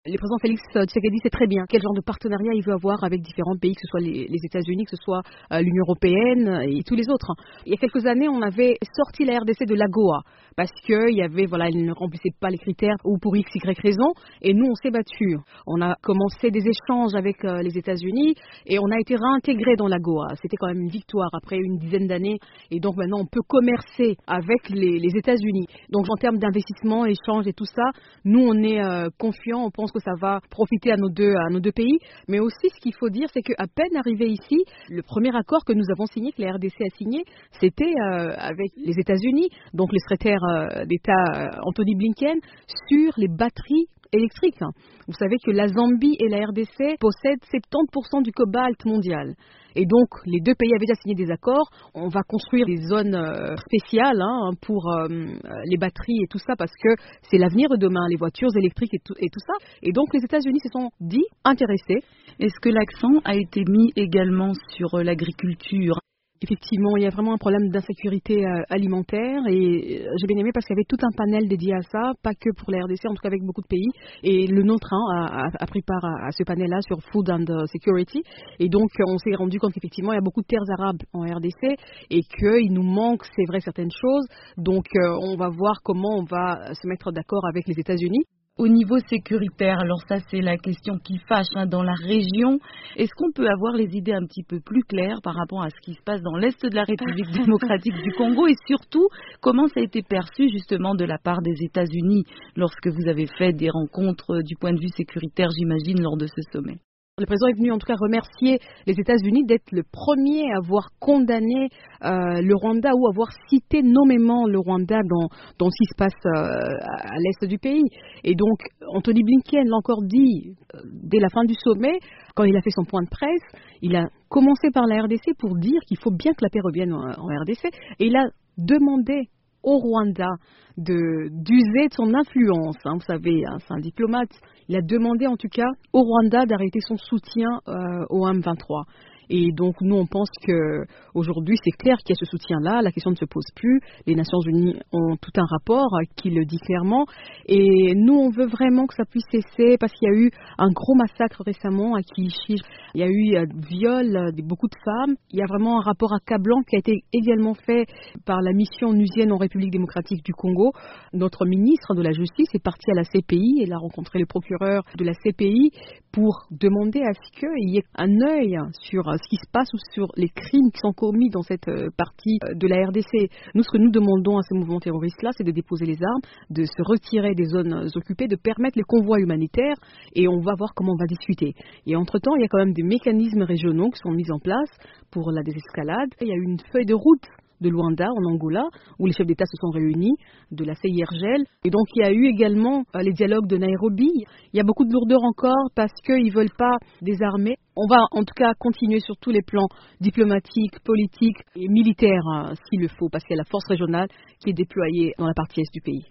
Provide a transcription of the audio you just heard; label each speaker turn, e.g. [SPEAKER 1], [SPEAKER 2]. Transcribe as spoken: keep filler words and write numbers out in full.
[SPEAKER 1] Le président Félix Tshisekedi sait très bien quel genre de partenariat il veut avoir avec différents pays, que ce soit les, les États-Unis, que ce soit euh, l'Union européenne et tous les autres. Il y a quelques années, on avait sorti la R D C de l'AGOA parce qu'il y avait, voilà, il ne remplissait pas les critères ou pour X, Y raison. Et nous, on s'est battu. On a commencé des échanges avec euh, les États-Unis et on a été réintégré dans l'AGOA. C'était quand même une victoire après une dizaine d'années. Et donc maintenant, on peut commercer avec les, les États-Unis. Donc en termes d'investissement, échange et tout ça, nous, on est euh, confiants. On pense que ça va profiter à nos deux, à nos deux pays. Mais aussi, ce qu'il faut dire, c'est qu'à peine arrivé ici, le premier accord que nous avons signé, que la R D C a signé, c'était euh, avec les États-Unis, donc le secrétaire euh, d'État euh, Anthony Blinken, sur les batteries électriques. Vous savez que la Zambie et la R D C possèdent soixante-dix pour cent du cobalt mondial. Et donc, les deux pays avaient déjà signé des accords. On va construire des zones euh, spéciales hein, pour euh, les batteries et tout ça, parce que c'est l'avenir de demain, les voitures électriques et tout, et tout ça. Et donc, les États-Unis se sont dit intéressés.
[SPEAKER 2] Est-ce que l'accent a été mis également sur euh, l'agriculture ?
[SPEAKER 1] Effectivement, il y a vraiment un problème d'insécurité euh, alimentaire et euh, j'ai bien aimé parce qu'il y avait tout un panel dédié à ça, pas que pour la R D C, en tout cas avec beaucoup de pays. Et le nôtre hein, a, a, a pris part à, à ce panel-là sur Food and Security. Et donc, on s'est rendu compte qu'effectivement, il y a beaucoup de terres arabes en R D C et qu'il nous manque, c'est vrai, certaines choses. Donc, euh, on va voir comment on va se mettre d'accord avec les États-Unis.
[SPEAKER 2] Au niveau sécuritaire, alors ça c'est la question qui fâche hein, dans la région. Est-ce qu'on peut avoir les idées un petit peu plus claires par rapport à ce qui se passe dans l'Est de la République démocratique du Congo et surtout comment ça a été perçu justement de la part des États-Unis lorsque vous avez fait des rencontres du point de vue sécuritaire, j'imagine, lors de ce sommet?
[SPEAKER 1] Le président est venu en tout cas remercier les États-Unis d'être le premier à avoir condamné euh, le Rwanda ou avoir cité nommément le Rwanda dans, dans ce qui se passe euh, à l'est du pays. Et donc, Anthony Blinken l'a encore dit euh, dès la fin du sommet, quand il a fait son point de presse, il a commencé par la R D C pour dire qu'il faut bien que la paix revienne en, en R D C. Et il a demandé au Rwanda de, d'user de son influence. Hein, vous savez, hein, c'est un diplomate. Il a demandé en tout cas au Rwanda d'arrêter son soutien euh, au M vingt-trois. Et donc, nous, on pense qu'aujourd'hui, c'est clair qu'il y a ce soutien-là. La question ne se pose plus. Les Nations Unies ont tout un rapport qui le dit clairement. Et nous, on veut vraiment que ça puisse cesser parce qu'il y a eu un gros massacre récemment à Kiishi. Il y a eu euh, viol de beaucoup de femmes. Il y a vraiment un rapport accablant qui a été également fait par la mission onusienne en République démocratique du Congo. Notre ministre de la Justice est parti à la C P I. Elle a rencontré le procureur de la C P I pour demander à ce qu'il y ait un œil sur ce qui se passe ou sur les crimes qui sont commis dans cette partie de la R D C. Nous, ce que nous demandons à ces mouvements terroristes-là, c'est de déposer les armes, de se retirer des zones occupées, de permettre les convois humanitaires et on va voir comment on va discuter. Et entre-temps, il y a quand même des mécanismes régionaux qui sont mis en place pour la désescalade. Il y a eu une feuille de route de Luanda, en Angola, où les chefs d'État se sont réunis, de la C I R G L. Et donc, il y a eu également euh, les dialogues de Nairobi. Il y a beaucoup de lourdeur encore parce qu'ils ne veulent pas désarmer. On va en tout cas continuer sur tous les plans diplomatiques, politiques et militaires, hein, s'il le faut, parce qu'il y a la force régionale qui est déployée dans la partie est du pays.